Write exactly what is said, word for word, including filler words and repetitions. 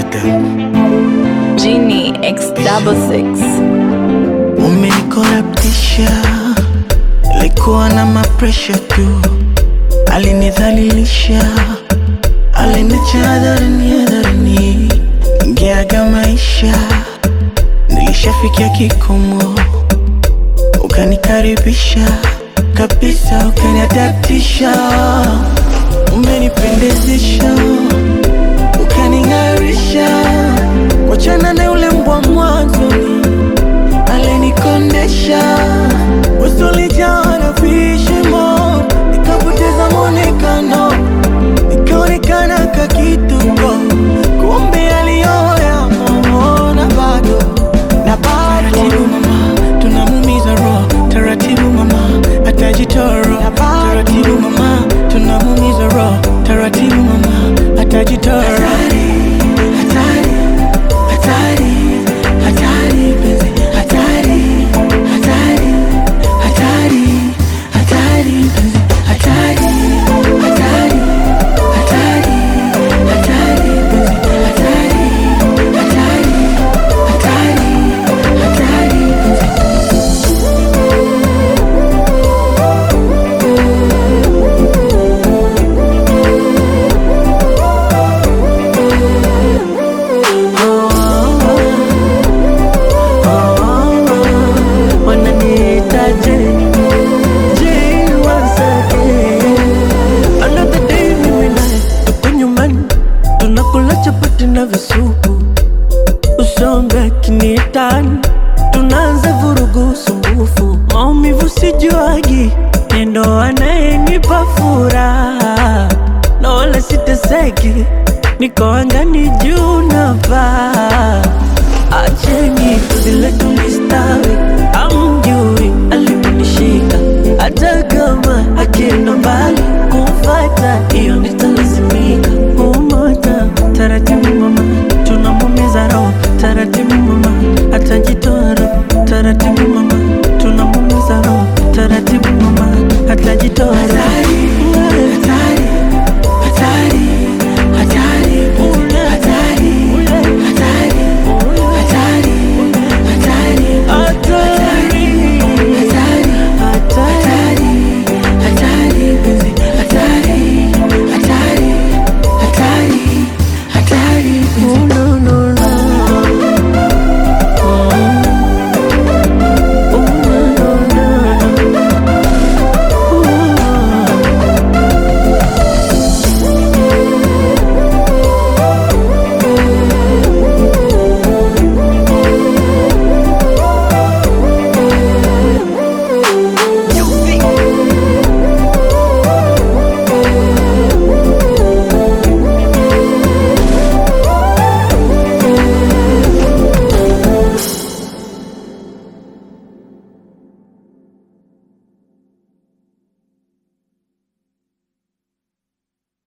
Genie X double six. Umenikorabtisha, likuwa na mapresha tu, alinidhalilisha, aliniacha hadharani hadharani. Ingeaga maisha, nilishafikia kikomo, ukanikaribisha kabisa, ukaniadaptisha. Umenipendezesha, ukaning'arisha, wachana na ule mbwa mwanzoni alinikondesha. Usulijaa na vishimo, nikapoteza mwonekano, nikaonekana kakituko, kumbe aliyoya na bado na bado. Taratibu mama, tunamumiza roho, taratibu mama, atajitoro. Taratibu mama, tunamumiza roho, taratibu mama, atajitoro. Hatari, hatari, hatari, hatari, penzi, hatari, hatari, hatari, hatari, penzi, hatari, hatari, hatari, hatari, penzi, hatari, hatari, hatari, hatari, chapati na visupu, usonga kinietani, tunaanza vurugu sumbufu. Maumivu sijuagi, nendo anayenipa furaha, na wala siteseki, niko angani juu na paa. Acheni zile tulistawi, amjui aliponishika, hata kama akienda mbali kumfata, iyo nitalazimika. Umota taratibu mama, tunamumiza roho, taratibu mama, atajitoa roho, taratibu mama, tunamumiza roho, taratibu mama, atajitoa roho.